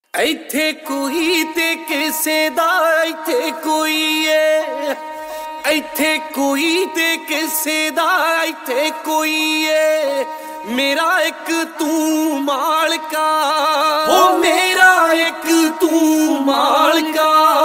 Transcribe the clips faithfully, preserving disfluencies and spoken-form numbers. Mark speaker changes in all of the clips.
Speaker 1: ਇੱਥੇ ਕੋਈ ਤੇ ਕਿਸੇ ਦਾ ਇੱਥੇ ਕੋਈ ਏ, ਇੱਥੇ ਕੋਈ ਤੇ ਕਿਸੇ ਦਾ ਇੱਥੇ ਕੋਈ ਏ। ਮੇਰਾ ਇੱਕ ਤੂੰ ਮਾਲਕਾ, ਓ ਮੇਰਾ ਇੱਕ ਤੂੰ ਮਾਲਕਾ।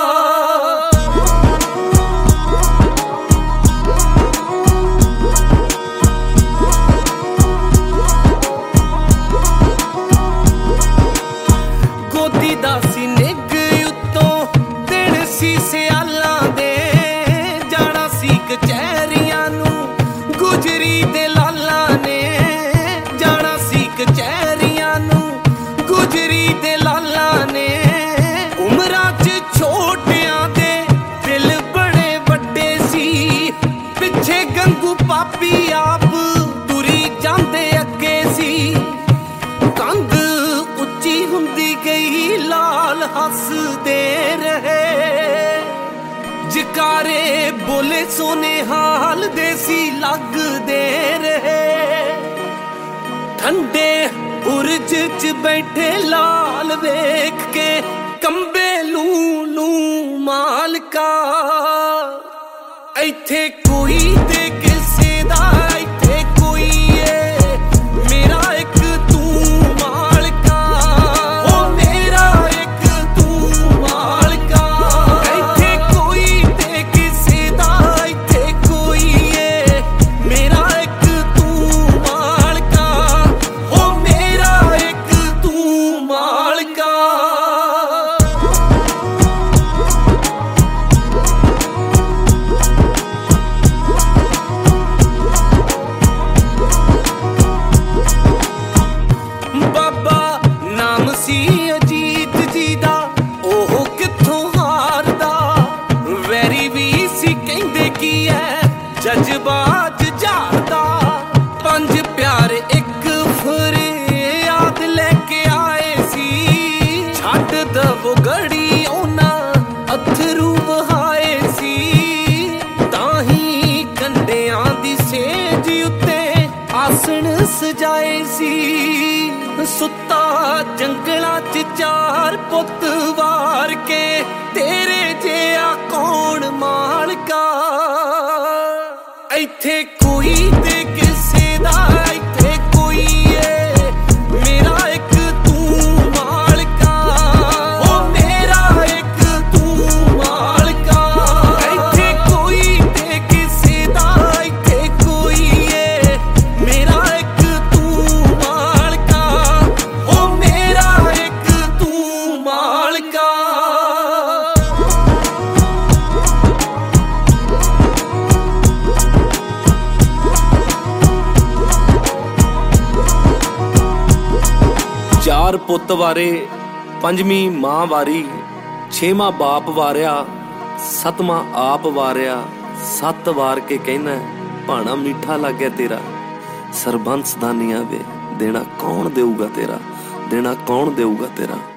Speaker 1: ਗੋਦੀ ਦਾ ਸੀ ਨਿੱਘ ਉੱਤੋਂ ਦਿਨ ਸੀ ਸਿਆਲਾਂ ਦੇ, ਜਾਣਾ ਸੀ ਕਚਹਿਰੀਆਂ ਨੂੰ ਗੁਜਰੀ ਦੇ ਲਾਲਾਂ ਨੇ, ਜਾਣਾ ਸੀ ਕਚਹਿਰੀਆਂ ਨੂੰ ਗੁਜਰੀ ਦੇ ਲਾਲਾਂ ਨੇ। ਉਮਰਾਂ 'ਚ ਛੋਟਿਆਂ ਦੇ ਦਿਲ ਬੜੇ ਵੱਡੇ ਸੀ, ਪਿੱਛੇ ਗੰਗੂ ਪਾਪੀ ਆਪ ਤੁਰੀ ਜਾਂਦੇ ਅੱਗੇ ਸੀ। ਕੰਧ ਉੱਚੀ ਹੁੰਦੀ ਗਈ ਲਾਲ ਹੱਸਦੇ ਰਹੇ, ਜਕਾਰੇ ਬੋਲੇ ਸੋਨੇ ਹਾਲ ਦੇ ਸੀ ਲੱਗਦੇ ਰਹੇ। ਠੰਡੇ ਬੁਰਜ 'ਚ ਬੈਠੇ ਲਾਲ ਵੇਖ ਕੇ ਕੰਬੇ ਲੂ ਲੂ ਮਾਲਕਾ। ਇੱਥੇ ਕੋਈ ਤੇ ਕਿਸੇ ਦਾ ਇੱਥੇ ਕੋਈ ਏ, ਮੇਰਾ ਇੱਕ ਤੂੰ ਮਾਲਕਾ, ਓ ਮੇਰਾ ਇੱਕ ਤੂੰ ਮਾਲਕਾ। ਇੱਥੇ ਕੋਈ ਤੇ ਕਿਸੇ ਦਾ ਇੱਥੇ ਕੋਈ ਏ, ਮੇਰਾ ਇੱਕ ਤੂੰ ਮਾਲਕਾ, ਓ ਮੇਰਾ ਇੱਕ ਤੂੰ ਮਾਲਕਾ। ਬਾਬਾ ਨਾਮ ਸੀ ਅਜੀਤ ਜੀ ਦਾ, ਉਹ ਕਿੱਥੋਂ ਹਾਰਦਾ। ਵੈਰੀ ਵੀ ਸੀ ਕਹਿੰਦੇ ਕੀ ਐ ਜਜ਼ਬਾਤ ਝਾੜਦਾ। ਪੰਜ ਪਿਆਰੇ ਇੱਕ ਫਰਿਆਦ ਲੈ ਕੇ ਆਏ ਸੀ, ਛੱਡ ਦਵੋ ਗੜੀ ਉਹਨਾਂ ਅਥਰੂ ਵਹਾਏ ਸੀ। ਤਾਂ ਹੀ ਕੰਡਿਆਂ ਦੀ ਸੇਜ ਉੱਤੇ ਆਸਣ ਸਜਾਏ ਸੀ। ਸੁੱਤਾ ਜੰਗਲਾਂ 'ਚ ਚਾਰ ਪੁੱਤ ਵਾਰ ਕੇ, ਤੇਰੇ ਜਿਹਾ ਕੌਣ ਮਾਲਕਾ। ਇੱਥੇ ਕੋਈ ਤੇ ਕਿਸੇ ਦਾ ਇੱਥੇ ਕੋਈ ਏ, ਮੇਰਾ ਇੱਕ ਤੂੰ ਮਾਲਕਾ, ਓ ਮੇਰਾ ਇੱਕ ਤੂੰ ਮਾਲਕਾ। ਇੱਥੇ ਕੋਈ ਤੇ ਕਿਸੇ ਦਾ ਇੱਥੇ ਕੋਈ ਏ, ਮੇਰਾ ਇੱਕ ਤੂੰ ਮਾਲਕਾ, ਓ ਮੇਰਾ ਇੱਕ ਤੂੰ ਮਾਲਕਾ। ਚਾਰ ਪੁੱਤ ਵਾਰੇ, ਪੰਜਵੀਂ ਮਾਂ ਵਾਰੀ, ਛੇਵਾਂ ਬਾਪ ਵਾਰਿਆ, ਸੱਤਵਾਂ ਆਪ ਵਾਰਿਆ। ਸੱਤ ਵਾਰ ਕੇ ਕਹਿਣਾ ਭਾਣਾ ਮਿੱਠਾ ਲੱਗਿਆ ਤੇਰਾ, ਸਰਬੰਸ ਦਾਨੀਆਂ ਵੇ ਦੇਣਾ ਕੌਣ ਦੇਊਗਾ ਤੇਰਾ, ਦੇਣਾ ਕੌਣ ਦੇਊਗਾ ਤੇਰਾ।